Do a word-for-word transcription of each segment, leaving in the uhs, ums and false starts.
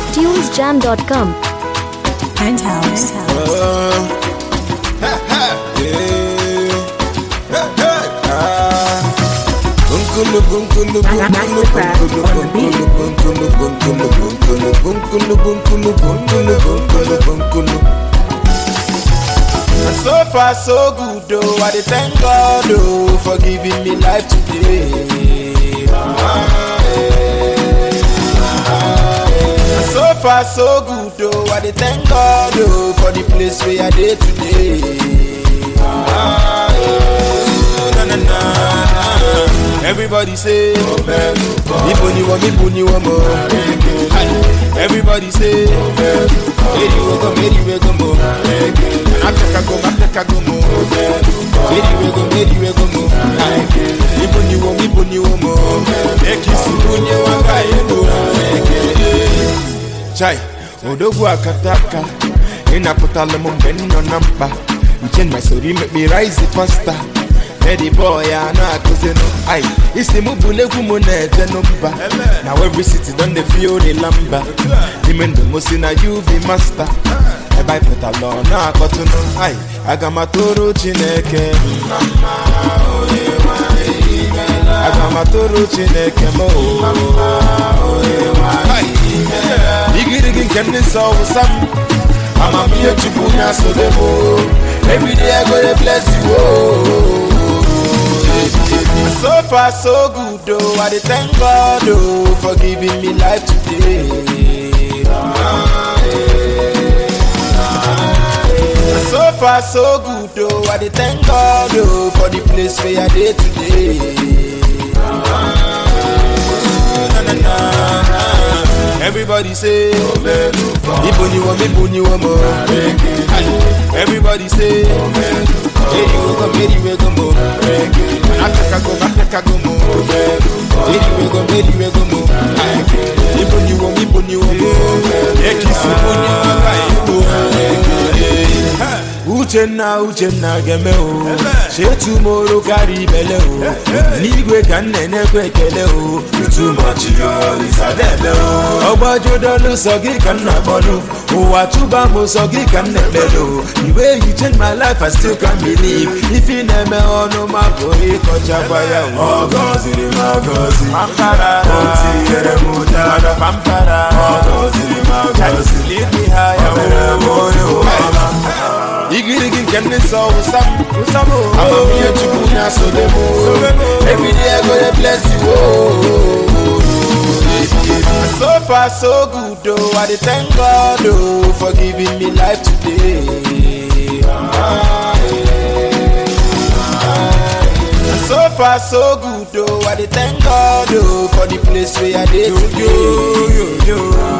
tunes jam dot com. Penthouse. And so far so good though, I dey thank God oh, for giving me life today. And so far so good though, I dey thank God oh, for the place where I dey today. Na, na, na. Everybody say, Ibuni wa mibuni wa mo. Everybody say, Eri we go, Eri we go mo. Africa go, Africa go mo. Eri we go, Eri we go mo. Ibuni wa mibuni wa mo. Ekisi bunye wa kayedo. Chai, odogu akataka. Inaputale mo mbeno nampa. You change my story, make me rise faster. Eddie boy, I know I could no. Aye, it's the mobile woman at the number. Now every city done the feel the lumber. The men the most in a U V master. I buy put a law, now I got to know. Aye, I got my toro chineke. I got my toro chineke mo. Aye, Iggy Diggy can this all some. I'm a mere chibunya so the every day I go to bless you. Oh. So far so good though, I dey thank God oh, for giving me life today. So far so good though, I dey thank God oh, for the place where I dey today. Na, na, na. Everybody say, Ibuni wa mibuni wa mo. Everybody say, Eri we go, Eri we go mo. Africa go, Africa go mo. Eri we go, Eri we go mo. Ibuni wa mibuni wa mo. Ekisi bunye wa kayedo. Uchenna, Uchenna geme o. She tomorrow carry bele o. Nigwe kan nene kwe kele o. Too much yo, isa debe o. Ogbajo dolu sogi kan na bolu. Uwa chuba mo sogi kan nebelo. The way you change my life, I still can't believe. If you never ono mapori kocha kwaya o. Ogozi ni magozi. Pampara. Oti ere mutada. Pampara. Ogozi ni magozi. Lead me higher. Ere moyo mama. Iggy Diggy can this all some. I'm a mere chibunya so the mo. Every day I go to bless you. Oh. So far so good though, I dey thank God oh, for giving me life today. So far so good though, I dey thank God oh, for the place where I dey today.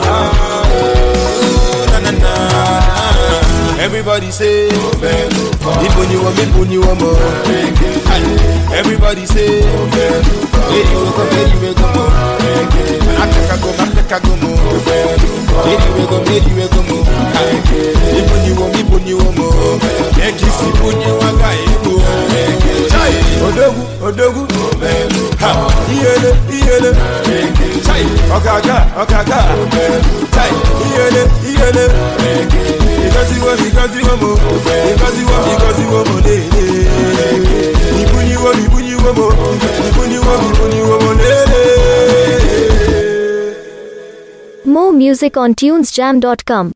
Na, na, na. Everybody say, Ibuni wa mibuni wa mo. Everybody say, Eri we go, Eri we go mo. Africa go, Africa go mo. Eri we go, Eri we go mo. Ibuni wa mibuni wa mo. Ekisi bunye wa kayedo. Chai, odogu, odogu. Ha, iyele, iyele. Chai, okaga, okaga. Chai, iyele, iyele. Because you want, because you want more. Because you want, because you want more. Ibuni wa, ibuni wa mo. Ibuni wa, ibuni wa mo. More music on tunes jam dot com.